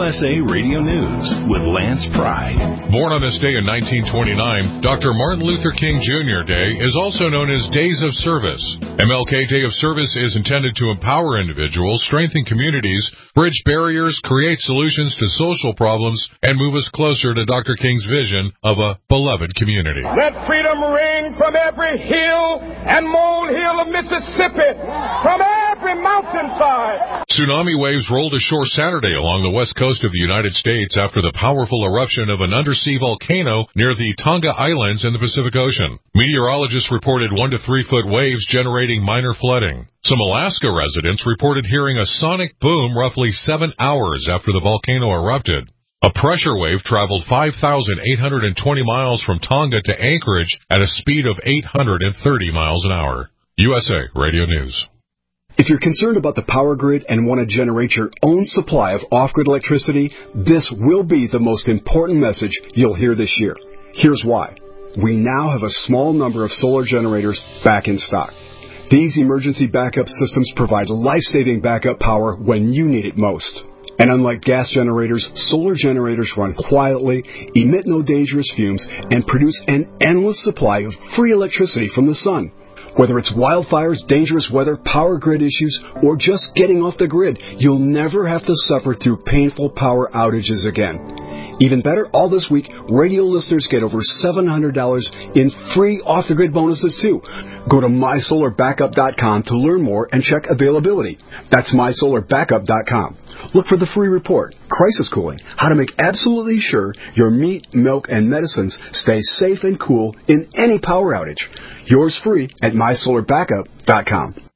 USA Radio News with Lance Pride. Born on this day in 1929, Dr. Martin Luther King Jr. Day is also known as Days of Service. MLK Day of Service is intended to empower individuals, strengthen communities, bridge barriers, create solutions to social problems, and move us closer to Dr. King's vision of a beloved community. Let freedom ring from every hill and molehill of Mississippi, from every mountainside. Tsunami waves rolled ashore Saturday along the west coast of the United States after the powerful eruption of an undersea volcano near the Tonga Islands in the Pacific Ocean. Meteorologists reported 1 to 3 foot waves generating minor flooding. Some Alaska residents reported hearing a sonic boom roughly 7 hours after the volcano erupted. A pressure wave traveled 5,820 miles from Tonga to Anchorage at a speed of 830 miles an hour. USA Radio News. If you're concerned about the power grid and want to generate your own supply of off-grid electricity, this will be the most important message you'll hear this year. Here's why. We now have a small number of solar generators back in stock. These emergency backup systems provide life-saving backup power when you need it most. And unlike gas generators, solar generators run quietly, emit no dangerous fumes, and produce an endless supply of free electricity from the sun. Whether it's wildfires, dangerous weather, power grid issues, or just getting off the grid, you'll never have to suffer through painful power outages again. Even better, all this week, radio listeners get over $700 in free off-the-grid bonuses, too. Go to MySolarBackup.com to learn more and check availability. That's MySolarBackup.com. Look for the free report, Crisis Cooling, how to make absolutely sure your meat, milk, and medicines stay safe and cool in any power outage. Yours free at MySolarBackup.com.